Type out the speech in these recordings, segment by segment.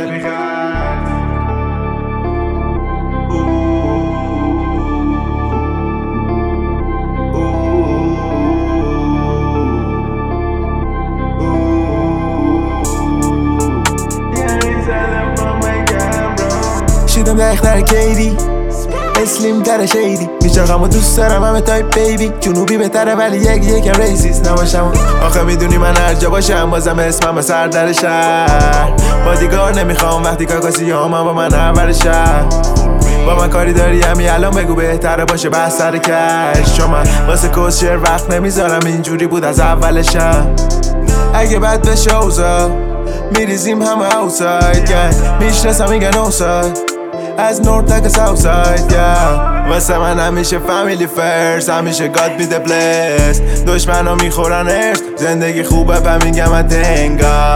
بی خرد شیدم دختر کیدی اسلیم تر شیدی میچاقم و دوست دارم همه تایپ بیبی جنوبی بهتره ولی یکم ریسیست نباشم آخه میدونی من هر جا باشم بازم اسمم به سر در شهر بادیگار نمیخوام وقتی کاکاسی هم با من اول شهر با من کاری داری همین الان بگو بهتره باشه بس سر کش چون من واسه کسشر وقت نمیذارم اینجوری بود از اولشم اگه بد بشه اوزا میریزیم همه اوساید میشناسم میگن اوساید از نورد تا ساوت ساید واسه من همیشه فامیلی فرست همیشه گاد بی ده بلس دشمنا میخورن ارث زندگی خوبه پا میگم تنگا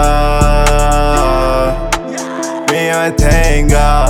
میگم تنگا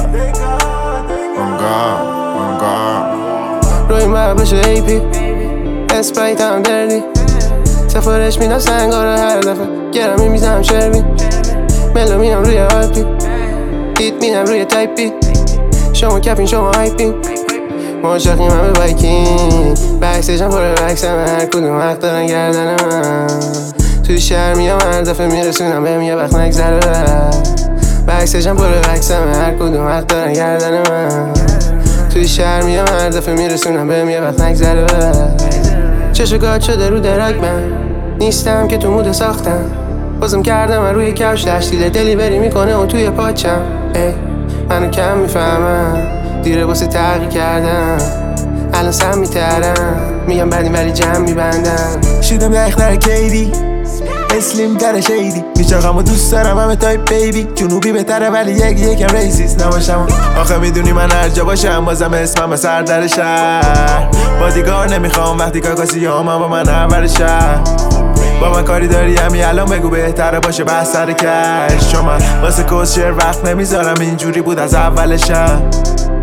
روی من بشه ای پی اسپرایت هم دردی سفارش میدم سنگا رو هر دفعه گرمی میزم شروین ملو میدم روی آیپی هیت میدم روی تایپی شما کپین شما هایپین مشاقیم همه بایکین بکسیجم پر بکسم هر کدوم حق دارن گردن من توی شهر میام هر دفعه میرسونم بهم یه وقت نگذره بکسیجم پر بکسم هر کدوم حق دارن گردن من توی شهر میام هر دفعه میرسونم بهم یه وقت نگذره چشو گاد شده رو دراگ من نیستم که تو مود ساختم بازم کردم من روی کفش تشکیل دلیوری میکنه اون توی پاچم منو کم میفهمم دیره واسه تغییر کردم الان سم میترم میگم بدیم ولی جمع میبندم شیدم دختر کیدی اسلیم تر شیدی میچاقم و دوست دارم همه تایپ بیبی جنوبی بهتره ولی یکم ریسیست نباشم آخه میدونی من هر جا باشم بازم اسمم به سر در شهر بادیگار نمیخوام وقتی کاکاسی هم با من اول شهر با من کاری داری همین الان بگو بهتره باشه بس سر کش چون من واسه کسشر وقت نمیذارم اینجوری بود از اولشم